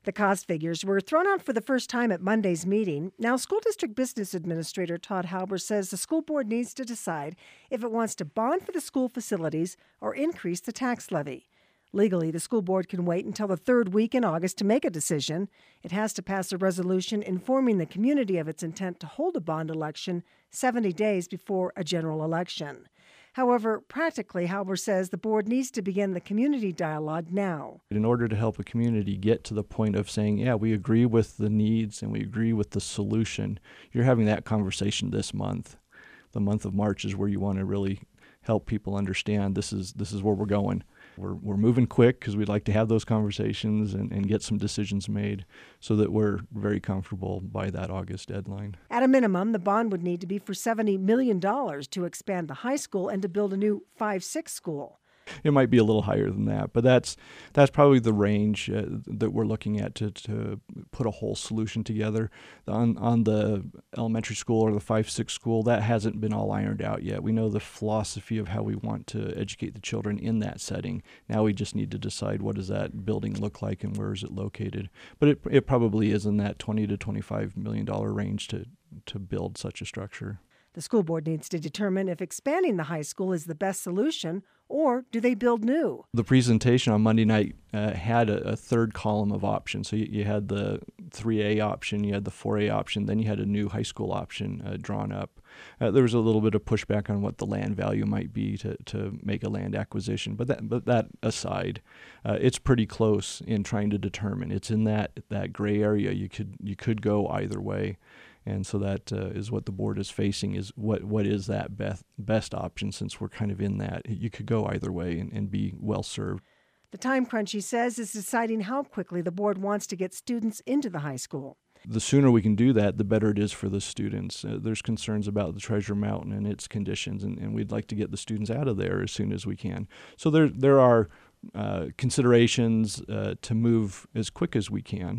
The cost figures were thrown out for the first time at Monday's meeting. Now, School District Business Administrator Todd Halber says the school board needs to decide if it wants to bond for the school facilities or increase the tax levy. Legally, the school board can wait until the third week in August to make a decision. It has to pass a resolution informing the community of its intent to hold a bond election 70 days before a general election. However, practically, Halber says the board needs to begin the community dialogue now. In order to help a community get to the point of saying, yeah, we agree with the needs and we agree with the solution, you're having that conversation this month. The month of March is where you want to really help people understand this is where we're going. We're moving quick because we'd like to have those conversations and get some decisions made so that we're very comfortable by that August deadline. At a minimum, the bond would need to be for $70 million to expand the high school and to build a new 5-6 school. It might be a little higher than that, but that's probably the range that we're looking at to put a whole solution together. On the elementary school or the 5-6 school, that hasn't been all ironed out yet. We know the philosophy of how we want to educate the children in that setting. Now we just need to decide what does that building look like and where is it located. But it probably is in that $20 to $25 million range to build such a structure. The school board needs to determine if expanding the high school is the best solution, or do they build new? The presentation on Monday night had a third column of options. So you had the 3A option, you had the 4A option, then you had a new high school option drawn up. There was a little bit of pushback on what the land value might be to make a land acquisition, but that aside, it's pretty close in trying to determine. It's in that gray area. You could go either way. And so that is what the board is facing, is what is that best option, since we're kind of in that. You could go either way and be well served. The time crunch, he says, is deciding how quickly the board wants to get students into the high school. The sooner we can do that, the better it is for the students. There's concerns about the Treasure Mountain and its conditions, and we'd like to get the students out of there as soon as we can. So there are considerations to move as quick as we can.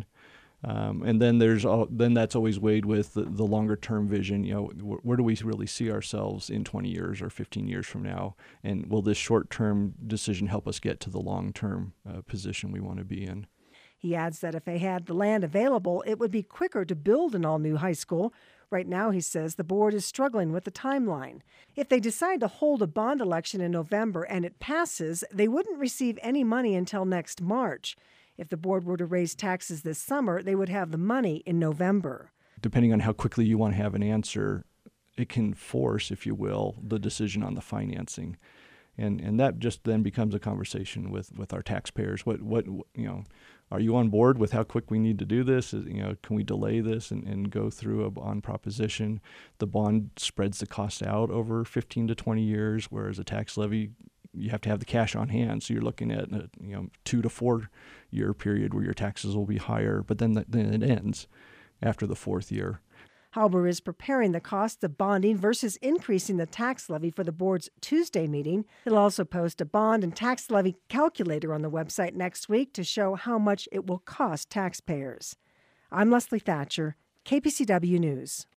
And then that's always weighed with the longer term vision. You know, where do we really see ourselves in 20 years or 15 years from now? And will this short term decision help us get to the long term position we want to be in? He adds that if they had the land available, it would be quicker to build an all-new high school. Right now, he says, the board is struggling with the timeline. If they decide to hold a bond election in November and it passes, they wouldn't receive any money until next March. If the board were to raise taxes this summer, they would have the money in November. Depending on how quickly you want to have an answer, it can force, if you will, the decision on the financing. And that just then becomes a conversation with our taxpayers. What are you on board with how quick we need to do this? Can we delay this and go through a bond proposition? The bond spreads the cost out over 15 to 20 years, whereas a tax levy, you have to have the cash on hand. So you're looking at a 2 to 4 year period where your taxes will be higher, but then it ends after the 4th year. Halber is preparing the cost of bonding versus increasing the tax levy for the board's Tuesday meeting. He'll also post a bond and tax levy calculator on the website next week to show how much it will cost taxpayers. I'm Leslie Thatcher, KPCW News.